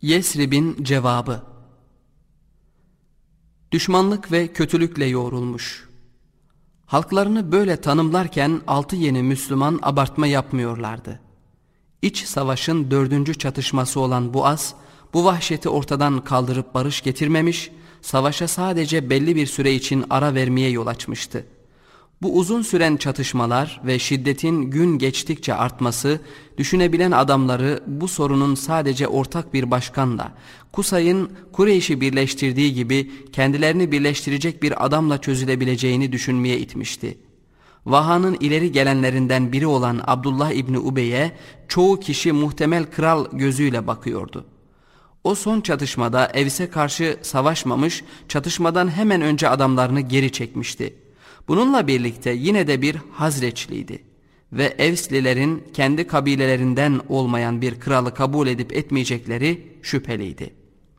Yesrib'in cevabı. Düşmanlık ve kötülükle yoğrulmuş. Halklarını böyle tanımlarken altı yeni Müslüman abartma yapmıyorlardı. İç savaşın 4. çatışması olan Buas, bu vahşeti ortadan kaldırıp barış getirmemiş, savaşa sadece belli bir süre için ara vermeye yol açmıştı. Bu uzun süren çatışmalar ve şiddetin gün geçtikçe artması, düşünebilen adamları bu sorunun sadece ortak bir başkanla, Kusay'ın Kureyş'i birleştirdiği gibi kendilerini birleştirecek bir adamla çözülebileceğini düşünmeye itmişti. Vaha'nın ileri gelenlerinden biri olan Abdullah İbni Ubey'e çoğu kişi muhtemel kral gözüyle bakıyordu. O son çatışmada Evs'e karşı savaşmamış, çatışmadan hemen önce adamlarını geri çekmişti. Bununla birlikte yine de bir Hazreçliydi ve Evslilerin kendi kabilelerinden olmayan bir kralı kabul edip etmeyecekleri şüpheliydi.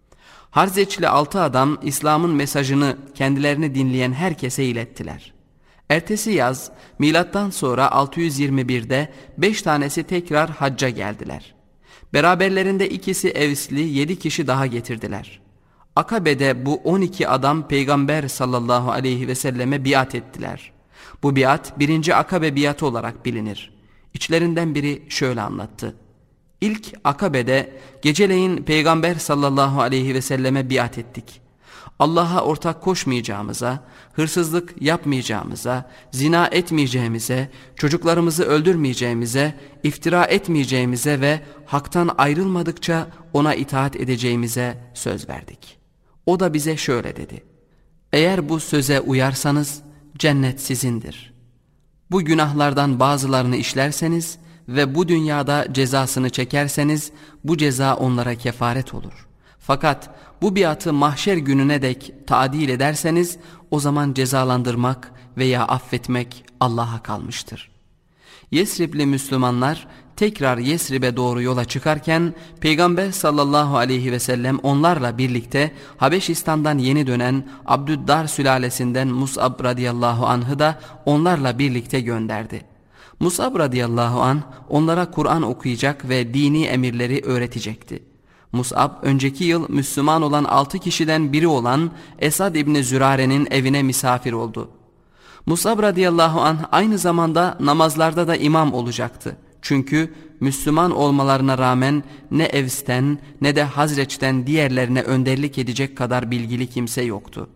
Hazreçli 6 adam İslam'ın mesajını kendilerini dinleyen herkese ilettiler. Ertesi yaz milattan sonra 621'de 5 tanesi tekrar hacca geldiler. Beraberlerinde ikisi Evsli 7 kişi daha getirdiler. Akabe'de bu 12 adam Peygamber sallallahu aleyhi ve selleme biat ettiler. Bu biat 1. Akabe biatı olarak bilinir. İçlerinden biri şöyle anlattı. İlk Akabe'de geceleyin Peygamber sallallahu aleyhi ve selleme biat ettik. Allah'a ortak koşmayacağımıza, hırsızlık yapmayacağımıza, zina etmeyeceğimize, çocuklarımızı öldürmeyeceğimize, iftira etmeyeceğimize ve haktan ayrılmadıkça ona itaat edeceğimize söz verdik. O da bize şöyle dedi. Eğer bu söze uyarsanız cennet sizindir. Bu günahlardan bazılarını işlerseniz ve bu dünyada cezasını çekerseniz bu ceza onlara kefaret olur. Fakat bu biatı mahşer gününe dek taadil ederseniz o zaman cezalandırmak veya affetmek Allah'a kalmıştır. Yesribli Müslümanlar tekrar Yesrib'e doğru yola çıkarken Peygamber sallallahu aleyhi ve sellem onlarla birlikte Habeşistan'dan yeni dönen Abdüddar sülalesinden Mus'ab radıyallahu anh'ı da onlarla birlikte gönderdi. Mus'ab radıyallahu anh onlara Kur'an okuyacak ve dini emirleri öğretecekti. Mus'ab önceki yıl Müslüman olan 6 kişiden biri olan Esad İbni Zürare'nin evine misafir oldu. Mus'ab radıyallahu anh aynı zamanda namazlarda da imam olacaktı. Çünkü Müslüman olmalarına rağmen ne Evs'ten ne de Hazreç'ten diğerlerine önderlik edecek kadar bilgili kimse yoktu.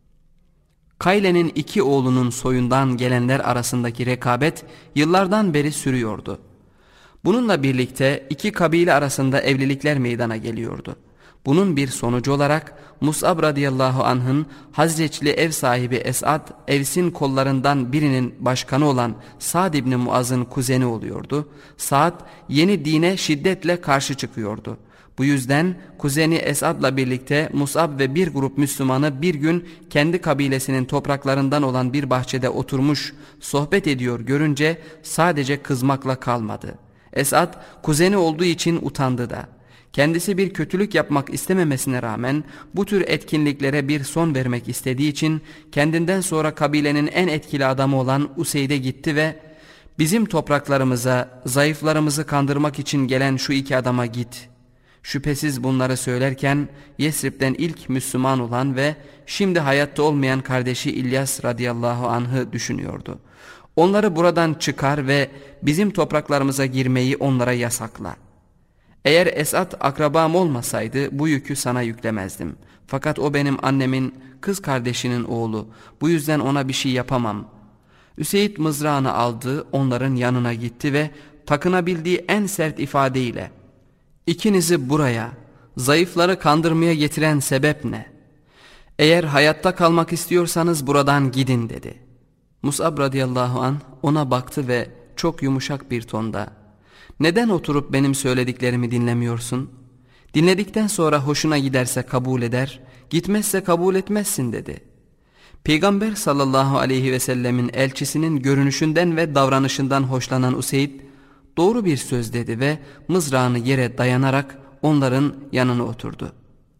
Kayle'nin 2 oğlunun soyundan gelenler arasındaki rekabet yıllardan beri sürüyordu. Bununla birlikte 2 kabile arasında evlilikler meydana geliyordu. Bunun bir sonucu olarak Mus'ab radıyallahu anh'ın Hazreçli ev sahibi Esad, Evs'in kollarından birinin başkanı olan Sa'd İbni Muaz'ın kuzeni oluyordu. Sa'd yeni dine şiddetle karşı çıkıyordu. Bu yüzden kuzeni Esad'la birlikte Mus'ab ve bir grup Müslümanı bir gün kendi kabilesinin topraklarından olan bir bahçede oturmuş sohbet ediyor görünce sadece kızmakla kalmadı. Esad kuzeni olduğu için utandı da. Kendisi bir kötülük yapmak istememesine rağmen bu tür etkinliklere bir son vermek istediği için kendinden sonra kabilenin en etkili adamı olan Useyd'e gitti ve "Bizim topraklarımıza zayıflarımızı kandırmak için gelen şu 2 adama git." Şüphesiz bunları söylerken Yesrib'den ilk Müslüman olan ve şimdi hayatta olmayan kardeşi İlyas radıyallahu anh'ı düşünüyordu. "Onları buradan çıkar ve bizim topraklarımıza girmeyi onlara yasakla. Eğer Esad akrabam olmasaydı bu yükü sana yüklemezdim. Fakat o benim annemin kız kardeşinin oğlu. Bu yüzden ona bir şey yapamam." Üseyd mızrağını aldı, onların yanına gitti ve takınabildiği en sert ifadeyle "İkinizi buraya, zayıfları kandırmaya getiren sebep ne? Eğer hayatta kalmak istiyorsanız buradan gidin" dedi. Mus'ab radıyallahu anh ona baktı ve çok yumuşak bir tonda "Neden oturup benim söylediklerimi dinlemiyorsun? Dinledikten sonra hoşuna giderse kabul eder, gitmezse kabul etmezsin" dedi. Peygamber sallallahu aleyhi ve sellemin elçisinin görünüşünden ve davranışından hoşlanan Useyd doğru bir söz dedi ve mızrağını yere dayanarak onların yanına oturdu.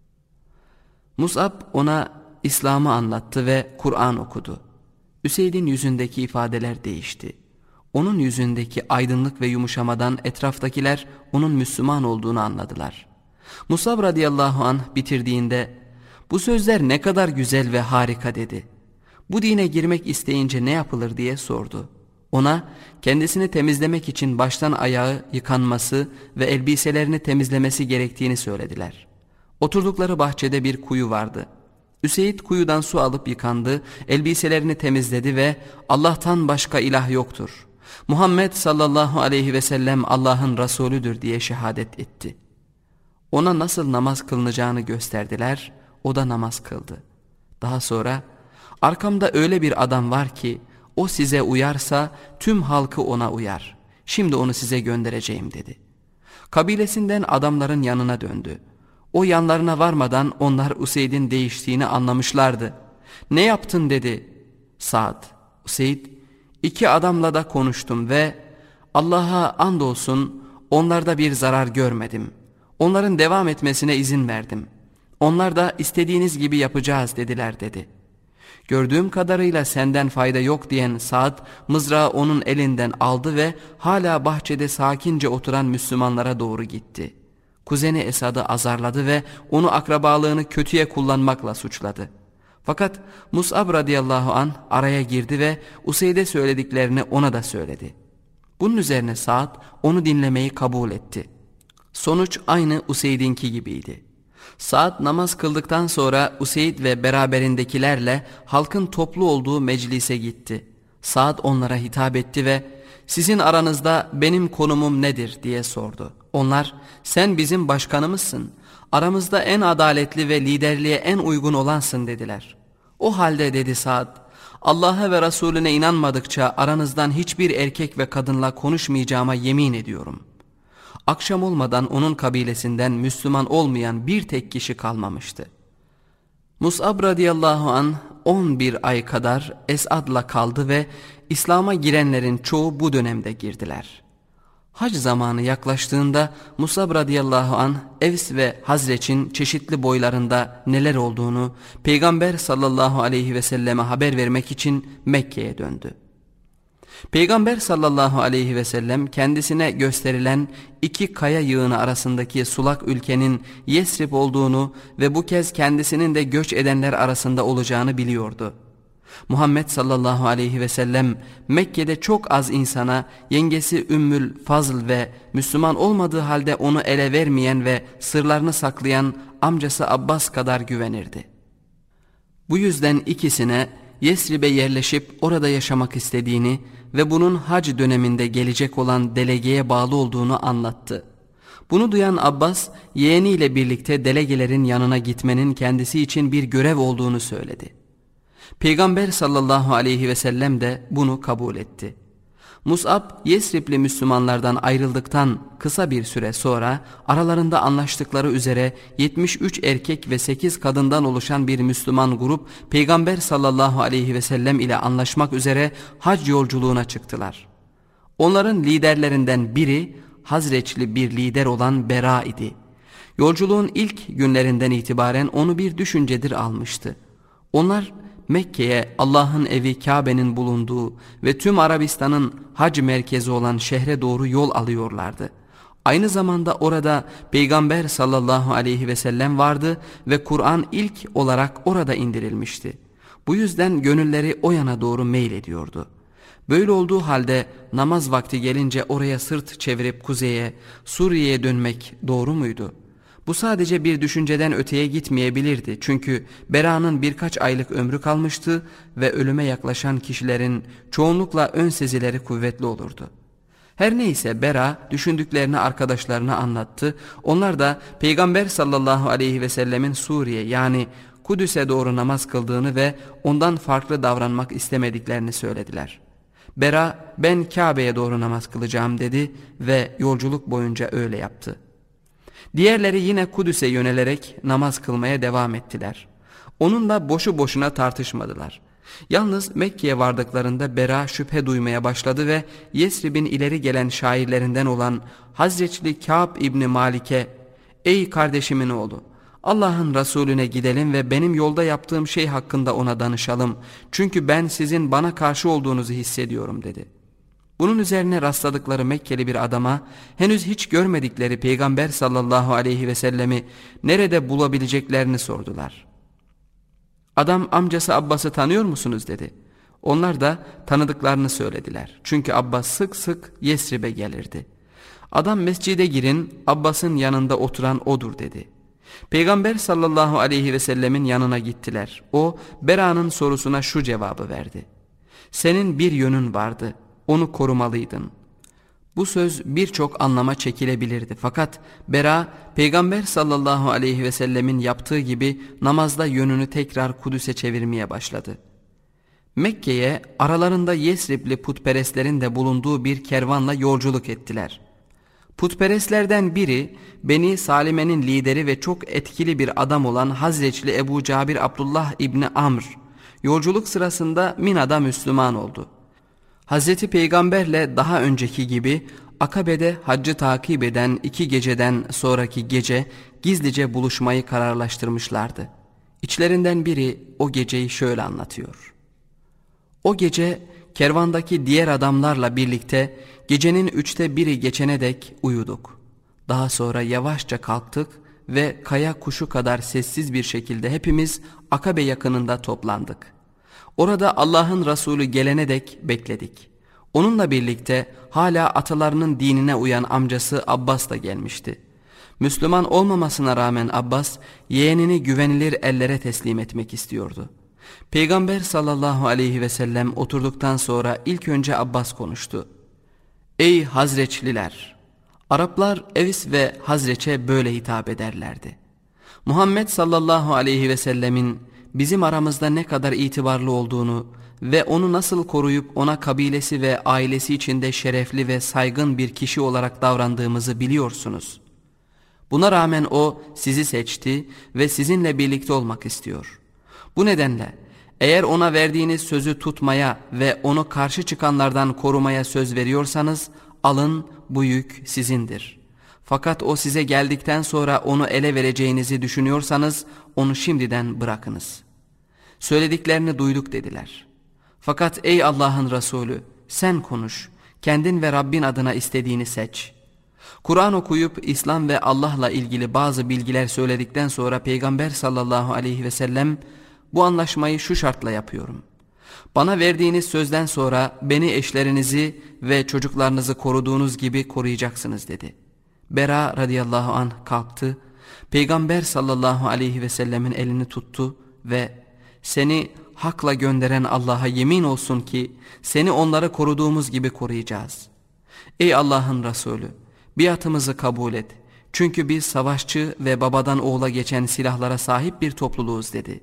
Mus'ab ona İslam'ı anlattı ve Kur'an okudu. Üseyd'in yüzündeki ifadeler değişti. Onun yüzündeki aydınlık ve yumuşamadan etraftakiler onun Müslüman olduğunu anladılar. Musab radıyallahu anh bitirdiğinde "Bu sözler ne kadar güzel ve harika" dedi. Bu dine girmek isteyince ne yapılır diye sordu. Ona kendisini temizlemek için baştan ayağı yıkanması ve elbiselerini temizlemesi gerektiğini söylediler. Oturdukları bahçede bir kuyu vardı. Üseyd kuyudan su alıp yıkandı, elbiselerini temizledi ve "Allah'tan başka ilah yoktur. Muhammed sallallahu aleyhi ve sellem Allah'ın Resulüdür" diye şehadet etti. Ona nasıl namaz kılınacağını gösterdiler, o da namaz kıldı. Daha sonra "Arkamda öyle bir adam var ki o size uyarsa tüm halkı ona uyar. Şimdi onu size göndereceğim" dedi. Kabilesinden adamların yanına döndü. O yanlarına varmadan onlar Useyd'in değiştiğini anlamışlardı. "Ne yaptın?" dedi Sa'd. Useyd, "İki adamla da konuştum ve Allah'a andolsun onlarda bir zarar görmedim. Onların devam etmesine izin verdim. Onlar da istediğiniz gibi yapacağız dediler" dedi. "Gördüğüm kadarıyla senden fayda yok" diyen Sa'd mızrağı onun elinden aldı ve hala bahçede sakince oturan Müslümanlara doğru gitti. Kuzeni Esad'ı azarladı ve onu akrabalığını kötüye kullanmakla suçladı. Fakat Mus'ab radıyallahu anh araya girdi ve Useyd'e söylediklerini ona da söyledi. Bunun üzerine Sa'd onu dinlemeyi kabul etti. Sonuç aynı Useyd'inki gibiydi. Sa'd namaz kıldıktan sonra Useyd ve beraberindekilerle halkın toplu olduğu meclise gitti. Sa'd onlara hitap etti ve "Sizin aranızda benim konumum nedir?" diye sordu. Onlar "Sen bizim başkanımızsın. Aramızda en adaletli ve liderliğe en uygun olansın" dediler. "O halde" dedi Sa'd, "Allah'a ve Resulüne inanmadıkça aranızdan hiçbir erkek ve kadınla konuşmayacağıma yemin ediyorum." Akşam olmadan onun kabilesinden Müslüman olmayan bir tek kişi kalmamıştı. Mus'ab radıyallahu anh 11 ay kadar Esad'la kaldı ve İslam'a girenlerin çoğu bu dönemde girdiler. Hac zamanı yaklaştığında Mus'ab radıyallahu anh Evs ve Hazreç'in çeşitli boylarında neler olduğunu Peygamber sallallahu aleyhi ve selleme haber vermek için Mekke'ye döndü. Peygamber sallallahu aleyhi ve sellem kendisine gösterilen iki kaya yığını arasındaki sulak ülkenin Yesrib olduğunu ve bu kez kendisinin de göç edenler arasında olacağını biliyordu. Muhammed sallallahu aleyhi ve sellem Mekke'de çok az insana yengesi Ümmül Fazl ve Müslüman olmadığı halde onu ele vermeyen ve sırlarını saklayan amcası Abbas kadar güvenirdi. Bu yüzden ikisine Yesrib'e yerleşip orada yaşamak istediğini ve bunun hac döneminde gelecek olan delegeye bağlı olduğunu anlattı. Bunu duyan Abbas, yeğeniyle birlikte delegelerin yanına gitmenin kendisi için bir görev olduğunu söyledi. Peygamber sallallahu aleyhi ve sellem de bunu kabul etti. Mus'ab, Yesribli Müslümanlardan ayrıldıktan kısa bir süre sonra aralarında anlaştıkları üzere 73 erkek ve 8 kadından oluşan bir Müslüman grup Peygamber sallallahu aleyhi ve sellem ile anlaşmak üzere hac yolculuğuna çıktılar. Onların liderlerinden biri Hazreçli bir lider olan Bera idi. Yolculuğun ilk günlerinden itibaren onu bir düşüncedir almıştı. Onlar Mekke'ye, Allah'ın evi Kabe'nin bulunduğu ve tüm Arabistan'ın hac merkezi olan şehre doğru yol alıyorlardı. Aynı zamanda orada Peygamber sallallahu aleyhi ve sellem vardı ve Kur'an ilk olarak orada indirilmişti. Bu yüzden gönülleri o yana doğru meylediyordu. Böyle olduğu halde namaz vakti gelince oraya sırt çevirip kuzeye, Suriye'ye dönmek doğru muydu? Bu sadece bir düşünceden öteye gitmeyebilirdi. Çünkü Bera'nın birkaç aylık ömrü kalmıştı ve ölüme yaklaşan kişilerin çoğunlukla ön sezileri kuvvetli olurdu. Her neyse Bera düşündüklerini arkadaşlarına anlattı. Onlar da Peygamber sallallahu aleyhi ve sellemin Suriye yani Kudüs'e doğru namaz kıldığını ve ondan farklı davranmak istemediklerini söylediler. Bera ben Kabe'ye doğru namaz kılacağım dedi ve yolculuk boyunca öyle yaptı. Diğerleri yine Kudüs'e yönelerek namaz kılmaya devam ettiler. Onunla boşu boşuna tartışmadılar. Yalnız Mekke'ye vardıklarında Bera şüphe duymaya başladı ve Yesrib'in ileri gelen şairlerinden olan Hazreçli Kâb İbni Malik'e "Ey kardeşimin oğlu, Allah'ın Resulüne gidelim ve benim yolda yaptığım şey hakkında ona danışalım. Çünkü ben sizin bana karşı olduğunuzu hissediyorum" dedi. Bunun üzerine rastladıkları Mekkeli bir adama henüz hiç görmedikleri Peygamber sallallahu aleyhi ve sellemi nerede bulabileceklerini sordular. Adam, amcası Abbas'ı tanıyor musunuz dedi. Onlar da tanıdıklarını söylediler. Çünkü Abbas sık sık Yesrib'e gelirdi. Adam, mescide girin, Abbas'ın yanında oturan odur dedi. Peygamber sallallahu aleyhi ve sellemin yanına gittiler. O, Bera'nın sorusuna şu cevabı verdi: senin bir yönün vardı, onu korumalıydın. Bu söz birçok anlama çekilebilirdi. Fakat Bera, Peygamber sallallahu aleyhi ve sellemin yaptığı gibi namazda yönünü tekrar Kudüs'e çevirmeye başladı. Mekke'ye aralarında Yesribli putperestlerin de bulunduğu bir kervanla yolculuk ettiler. Putperestlerden biri, Beni Salime'nin lideri ve çok etkili bir adam olan Hazreçli Ebu Cabir Abdullah İbni Amr, yolculuk sırasında Mina'da Müslüman oldu. Hazreti Peygamberle daha önceki gibi Akabe'de haccı takip eden 2 geceden sonraki gece gizlice buluşmayı kararlaştırmışlardı. İçlerinden biri o geceyi şöyle anlatıyor: o gece kervandaki diğer adamlarla birlikte gecenin 1/3 geçene dek uyuduk. Daha sonra yavaşça kalktık ve kaya kuşu kadar sessiz bir şekilde hepimiz Akabe yakınında toplandık. Orada Allah'ın Resulü gelene dek bekledik. Onunla birlikte hala atalarının dinine uyan amcası Abbas da gelmişti. Müslüman olmamasına rağmen Abbas, yeğenini güvenilir ellere teslim etmek istiyordu. Peygamber sallallahu aleyhi ve sellem oturduktan sonra ilk önce Abbas konuştu. Ey Hazreçliler! Araplar Evs ve Hazreç'e böyle hitap ederlerdi. Muhammed sallallahu aleyhi ve sellemin bizim aramızda ne kadar itibarlı olduğunu ve onu nasıl koruyup ona kabilesi ve ailesi içinde şerefli ve saygın bir kişi olarak davrandığımızı biliyorsunuz. Buna rağmen o sizi seçti ve sizinle birlikte olmak istiyor. Bu nedenle eğer ona verdiğiniz sözü tutmaya ve onu karşı çıkanlardan korumaya söz veriyorsanız, alın, bu yük sizindir. Fakat o size geldikten sonra onu ele vereceğinizi düşünüyorsanız onu şimdiden bırakınız. Söylediklerini duyduk dediler. Fakat ey Allah'ın Resulü, sen konuş, kendin ve Rabbin adına istediğini seç. Kur'an okuyup İslam ve Allah'la ilgili bazı bilgiler söyledikten sonra Peygamber sallallahu aleyhi ve sellem, bu anlaşmayı şu şartla yapıyorum: bana verdiğiniz sözden sonra beni, eşlerinizi ve çocuklarınızı koruduğunuz gibi koruyacaksınız dedi. Bera radıyallahu anh kalktı, Peygamber sallallahu aleyhi ve sellemin elini tuttu ve seni hakla gönderen Allah'a yemin olsun ki seni onları koruduğumuz gibi koruyacağız. Ey Allah'ın Resulü, biatımızı kabul et. Çünkü biz savaşçı ve babadan oğula geçen silahlara sahip bir topluluğuz dedi.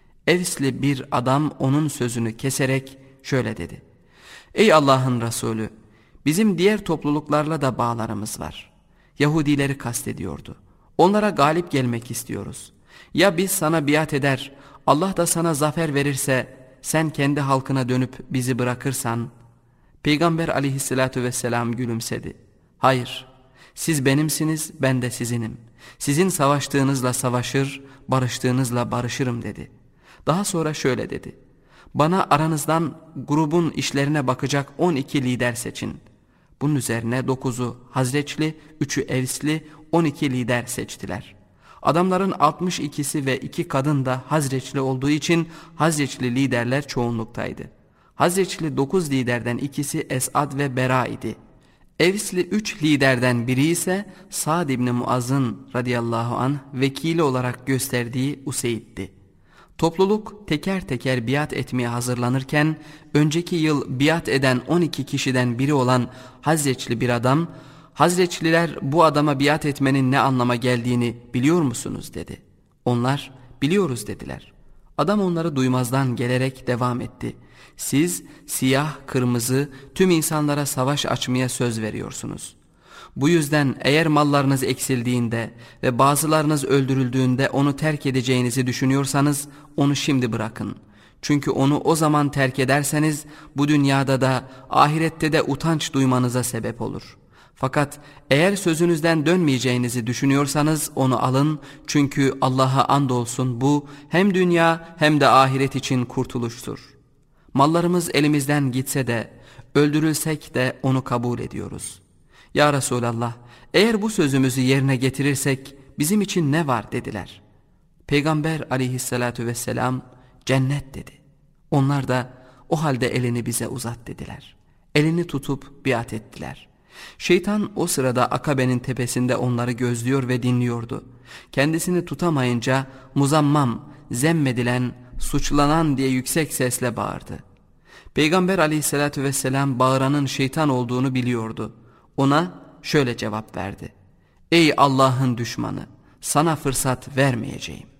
Evsli bir adam onun sözünü keserek şöyle dedi: ey Allah'ın Resulü, bizim diğer topluluklarla da bağlarımız var. Yahudileri kastediyordu. Onlara galip gelmek istiyoruz. Ya biz sana biat eder, Allah da sana zafer verirse, sen kendi halkına dönüp bizi bırakırsan? Peygamber aleyhissalatü vesselam gülümsedi. Hayır, siz benimsiniz, ben de sizinim. Sizin savaştığınızla savaşır, barıştığınızla barışırım dedi. Daha sonra şöyle dedi: bana aranızdan grubun işlerine bakacak 12 lider seçin. Bunun üzerine 9'u Hazreçli, 3'ü Evsli, 12 lider seçtiler. Adamların 62'si ve 2 kadın da Hazreçli olduğu için Hazreçli liderler çoğunluktaydı. Hazreçli 9 liderden ikisi Esad ve Bera idi. Evsli 3 liderden biri ise Sa'd ibn Muaz'ın radıyallahu anh vekili olarak gösterdiği Useyd'di. Topluluk teker teker biat etmeye hazırlanırken önceki yıl biat eden 12 kişiden biri olan Hazreçli bir adam, Hazreçliler bu adama biat etmenin ne anlama geldiğini biliyor musunuz dedi. Onlar biliyoruz dediler. Adam onları duymazdan gelerek devam etti. Siz siyah, kırmızı tüm insanlara savaş açmaya söz veriyorsunuz. Bu yüzden eğer mallarınız eksildiğinde ve bazılarınız öldürüldüğünde onu terk edeceğinizi düşünüyorsanız onu şimdi bırakın. Çünkü onu o zaman terk ederseniz bu dünyada da ahirette de utanç duymanıza sebep olur. Fakat eğer sözünüzden dönmeyeceğinizi düşünüyorsanız onu alın, çünkü Allah'a andolsun bu hem dünya hem de ahiret için kurtuluştur. Mallarımız elimizden gitse de öldürülsek de onu kabul ediyoruz. Ya Resulallah, eğer bu sözümüzü yerine getirirsek bizim için ne var dediler. Peygamber aleyhissalatu vesselam cennet dedi. Onlar da o halde elini bize uzat dediler. Elini tutup biat ettiler. Şeytan o sırada Akabe'nin tepesinde onları gözlüyor ve dinliyordu. Kendisini tutamayınca muzammam, zemmedilen, suçlanan diye yüksek sesle bağırdı. Peygamber aleyhissalatü vesselam bağıranın şeytan olduğunu biliyordu. Ona şöyle cevap verdi: Ey Allah'ın düşmanı, sana fırsat vermeyeceğim.